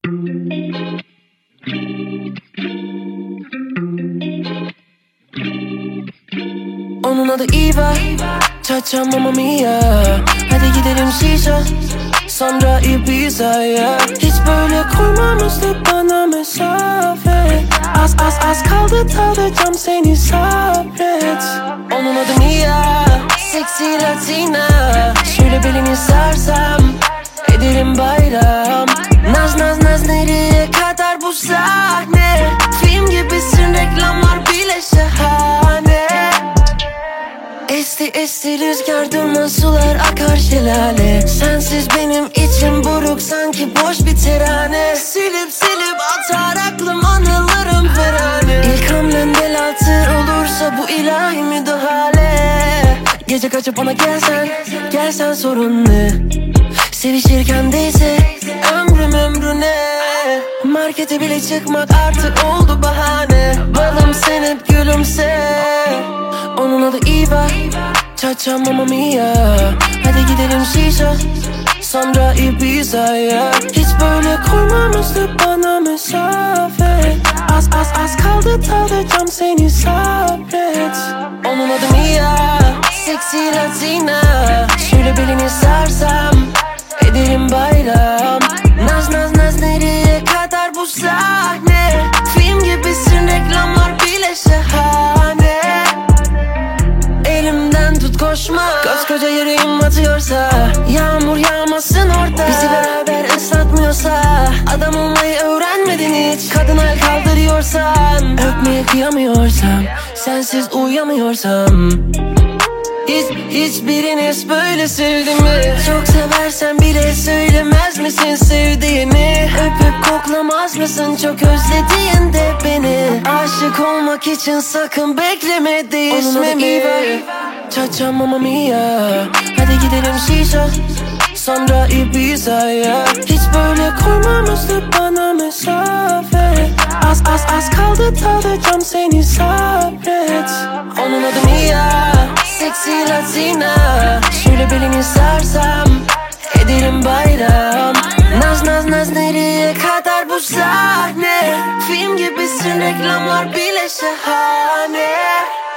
Onun adı Eva, Cha-cha Mamma Mia. Hadi gidelim şişe, sonra Ibiza'ya. Hiç böyle koymamıştı bana mesafe. Az kaldı tadacağım seni, sabret. Onun adı Mia, seksi Latina. Şöyle belini sarsam ederim bayram. Naz nereye kadar bu sahne? Film gibisin, reklamlar bile şahane. Esti rüzgar, durmaz sular akar şelale. Sensiz benim içim buruk, sanki boş bir terane. Silip atar aklım, anılarım ferane. İlk hamlen bel altı olursa bu ilahi müdahale. Gece kaçıp bana gelsen sorun ne? Sevişirken değse ömrüne. Markete bile çıkmak artık oldu bahane. Balım sen hep gülümse. Onun adı Eva, Cha-cha Mamma Mia. Hadi gidelim şişe, sonra Ibiza'ya. Hiç böyle koymamıştı bana mesafe. Az kaldı tadacağım seni, sabret. Onun adı Mia, seksi Latina. Şöyle belini sarsam ederim bayram. Naz nereye kadar bu sahne? Film gibisin, reklamlar bile şahane. Elimden tut, koşma. Koskoca yüreğim atıyorsa, yağmur yağmasın orada. Bizi beraber ıslatmıyorsa, adam olmayı öğrenmedin hiç. Kadın el kaldırıyorsan, öpmeye kıyamıyorsam, sensiz uyuyamıyorsam. Hiçbiriniz böyle sevdi mi? Çok seversen bile söylemez misin sevdiğini? Öpüp koklamaz mısın çok özlediğinde beni? Aşık olmak için sakın bekleme değişmemi. Cha-cha Mamma Mia. Hadi gidelim şişe, sonra Ibiza'ya. Hiç böyle koymamıştı bana mesafe. Az kaldı tadacağım seni, sabret. Onun adı Mia, seksi Latina. Şöyle belini sarsam ederim bayram. Naz nereye kadar bu sahne? Film gibisin, reklamlar bile şahane.